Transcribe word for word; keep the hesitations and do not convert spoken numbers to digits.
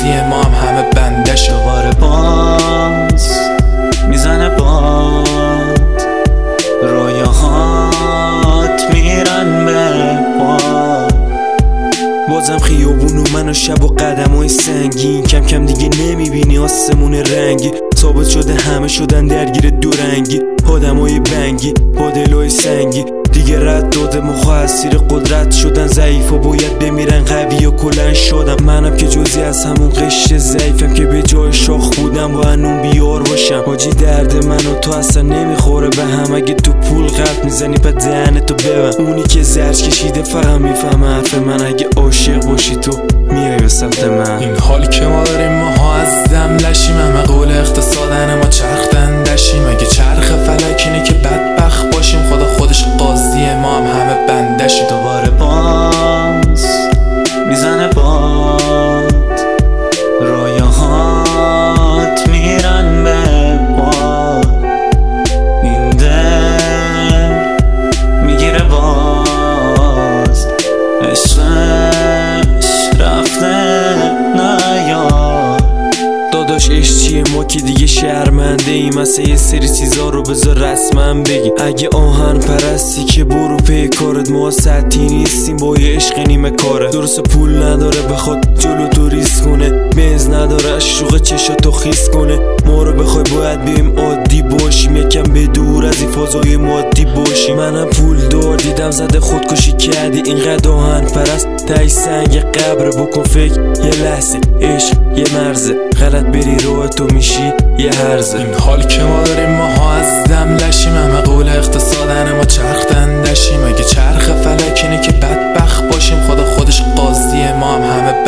قاضی ما هم همه بندش. دوباره باز میزنه باد، رویاهات میرن به باد. بازم خیابون و من و شب و قدمای سنگین، کم کم دیگه نمیبینی آسمون رنگی. ثابت شده همه شدن درگیر دورنگی، آدمای بنگی با دلای سنگی. دیگه رد داده مخا اسیر قدرت شدن، ضعیف و باید بمیرن قوی و کلن شدم. منم که جزی از همون قشر ضعیفم که به جای شاخ بودم با هنون بیار باشم. حاجی درد من و تو اصلا نمیخوره به هم، اگه تو پول قلب میزنی پا دهنتو ببن. اونی که زرش کشیده فقط میفهمه حرف من، اگه عاشق باشی تو میای به سمت من. این حال که ما داریم ماها از دم لشیم، همه قول اقتصادن ما چرخ دندشیم. اگه چرخ فلک اینه که بدبخت باشیم، خدا خودش قاضی ما هم همه بندشیم. دوباره باز میزنه باد، رویاهات میرن به باد. این دل میگیره باز، عشقش رفته نیاد. داداش عشق چیه؟ ما که دیگه شرمنده ایم، مثلا یه سری چیزا رو بذار رسما بگیم. اگه آهن پرستی که برو پی کارت، ما سطحی نیستیم با یه عشق نیمه کاره. درست پول نداره بخواد جلو تو ریس کنه، بنز نداره اشوق چشاتو خیس کنه. ما رو بخوای باید بیم عادی باشیم، یکم به دور از این فضای مادی باشیم. منم پول دار دیدم زده خودکشی کردی، اینقدر آهن پرست تای سنگ قبر. بکن فکر یه لحظه، عشق یه مرزه، غلط بری راه تو میشی یه هرزه. این حال که ما داریم ماها از دم لشیم، همه قول اقتصادن ما چرخ دندشیم. اگه چرخ فلک اینه که بدبخت باشیم، خدا خودش قاضی ما هم همه